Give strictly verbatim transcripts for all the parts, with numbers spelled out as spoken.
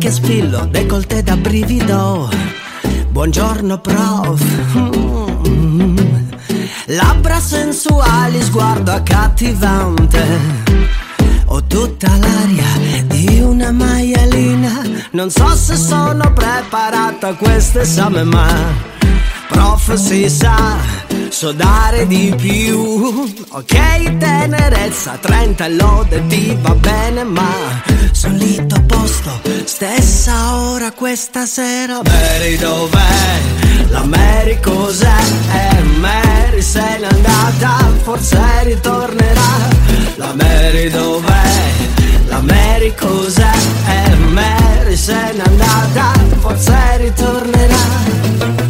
che spillo, decolleté da brivido. Buongiorno prof. Mm. Labbra sensuali, sguardo accattivante. Ho tutta l'aria di una maialina. Non so se sono preparata a questo esame, ma prof si sa, so dare di più. Ok, tenerezza, trenta lode ti va bene, ma solito posto, stessa ora questa sera. Mary dov'è? La Mary cos'è? Eh, Mary se n'è andata, forse ritornerà. La Mary dov'è? La Mary cos'è? Eh, Mary se n'è andata, forse ritornerà.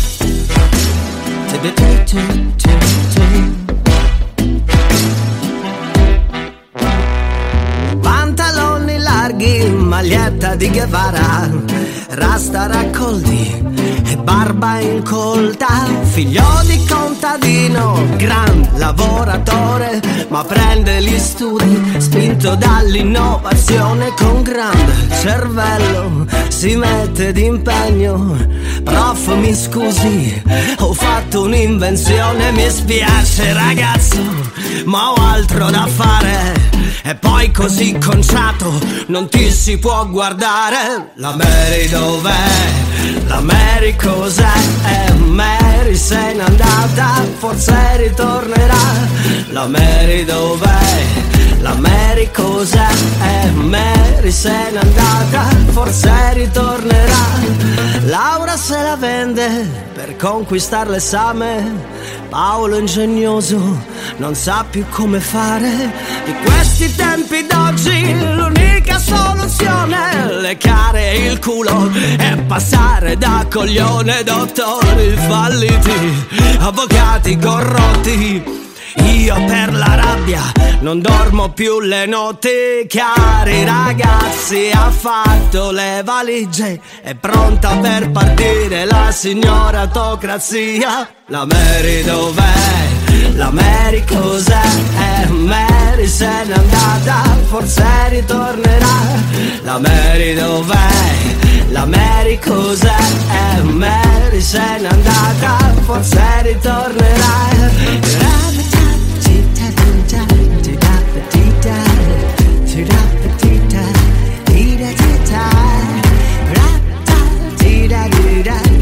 Pantaloni larghi, maglietta di Guevara, rasta raccolti e barba incolta. Figlio di contadino, gran lavoratore, ma prende gli studi spinto dall'innovazione. Con grande cervello si mette d'impegno. Prof, mi scusi, ho fatto un'invenzione. Mi spiace ragazzo, ma ho altro da fare. E poi così conciato non ti si può guardare. La Mary dov'è? La Mary cos'è? Eh, Mary se n'è andata, forse ritornerà. La Mary dov'è? La Mary cos'è? Eh, Mary se n'è andata, forse ritornerà. Laura se la vende per conquistare l'esame. Paolo ingegnoso non sa più come fare. Di questi tempi d'oggi l'unica soluzione, leccare il culo e passare da coglione. Dottori falliti, avvocati corrotti, io per la rabbia non dormo più le notti. Cari ragazzi, ha fatto le valigie, è pronta per partire la signora autocrazia. La Mary dov'è? La Mary cos'è? Eh, Mary se n'è andata, forse ritornerà. La Mary dov'è? La Mary cos'è? Eh, Mary se n'è andata, forse ritornerà. Da